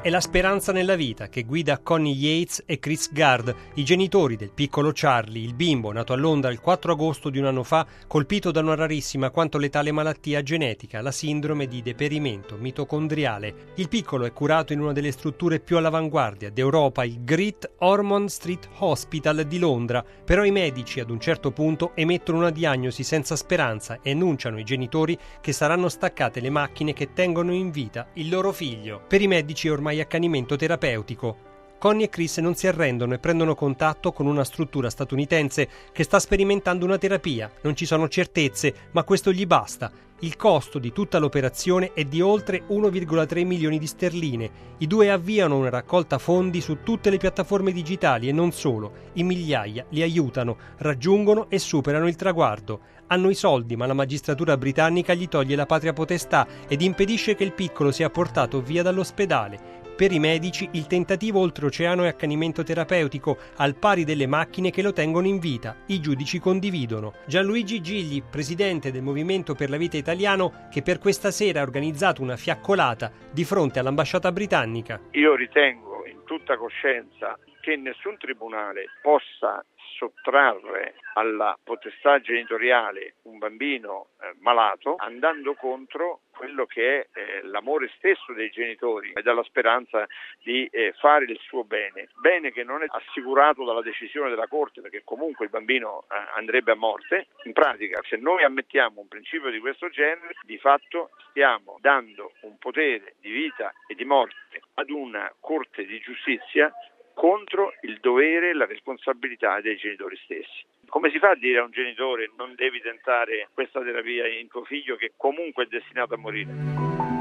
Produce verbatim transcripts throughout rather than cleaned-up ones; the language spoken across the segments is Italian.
È la speranza nella vita che guida Connie Yates e Chris Gard, i genitori del piccolo Charlie, il bimbo nato a Londra il quattro agosto di un anno fa, colpito da una rarissima quanto letale malattia genetica, la sindrome di deperimento mitocondriale. Il piccolo è curato in una delle strutture più all'avanguardia d'Europa, il Great Ormond Street Hospital di Londra, però i medici ad un certo punto emettono una diagnosi senza speranza e annunciano ai genitori che saranno staccate le macchine che tengono in vita il loro figlio. Per i medici è ormai accanimento terapeutico. Connie e Chris non si arrendono e prendono contatto con una struttura statunitense che sta sperimentando una terapia. Non ci sono certezze, ma questo gli basta. Il costo di tutta l'operazione è di oltre uno virgola tre milioni di sterline. I due avviano una raccolta fondi su tutte le piattaforme digitali e non solo. In migliaia li aiutano, raggiungono e superano il traguardo. Hanno i soldi, ma la magistratura britannica gli toglie la patria potestà ed impedisce che il piccolo sia portato via dall'ospedale. Per i medici il tentativo oltreoceano è accanimento terapeutico, al pari delle macchine che lo tengono in vita. I giudici condividono. Gianluigi Gigli, presidente del Movimento per la Vita Italiano, che per questa sera ha organizzato una fiaccolata di fronte all'ambasciata britannica. Io ritengo in tutta coscienza che nessun tribunale possa sottrarre alla potestà genitoriale un bambino eh, malato, andando contro quello che è eh, l'amore stesso dei genitori e dalla speranza di eh, fare il suo bene. Bene che non è assicurato dalla decisione della Corte, perché comunque il bambino eh, andrebbe a morte. In pratica, se noi ammettiamo un principio di questo genere, di fatto stiamo dando un potere di vita e di morte ad una Corte di giustizia contro il dovere e la responsabilità dei genitori stessi. Come si fa a dire a un genitore non devi tentare questa terapia in tuo figlio che comunque è destinato a morire?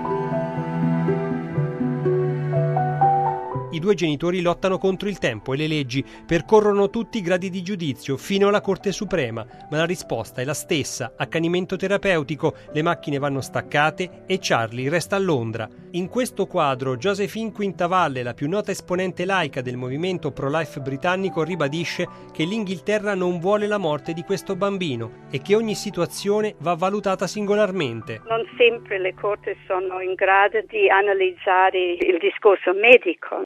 I due genitori lottano contro il tempo e le leggi, percorrono tutti i gradi di giudizio fino alla Corte Suprema, ma la risposta è la stessa: accanimento terapeutico, le macchine vanno staccate e Charlie resta a Londra. In questo quadro Josephine Quintavalle, la più nota esponente laica del movimento pro-life britannico, ribadisce che l'Inghilterra non vuole la morte di questo bambino e che ogni situazione va valutata singolarmente. Non sempre le corti sono in grado di analizzare il discorso medico.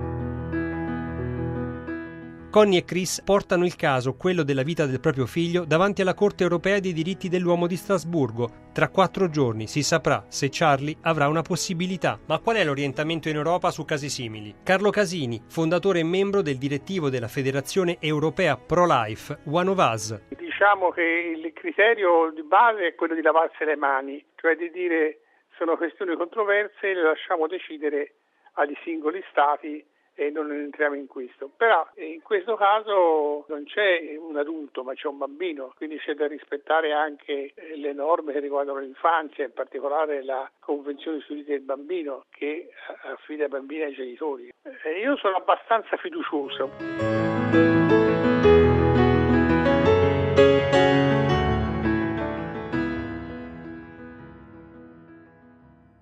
Connie e Chris portano il caso, quello della vita del proprio figlio, davanti alla Corte Europea dei diritti dell'uomo di Strasburgo. Tra quattro giorni si saprà se Charlie avrà una possibilità. Ma qual è l'orientamento in Europa su casi simili? Carlo Casini, fondatore e membro del direttivo della Federazione Europea Pro-Life, One of Us. Diciamo che il criterio di base è quello di lavarsi le mani, cioè di dire sono questioni controverse e le lasciamo decidere agli singoli stati e non entriamo in questo. Però in questo caso non c'è un adulto ma c'è un bambino, quindi c'è da rispettare anche le norme che riguardano l'infanzia, in particolare la Convenzione sui diritti del bambino che affida i bambini ai genitori. Io sono abbastanza fiducioso.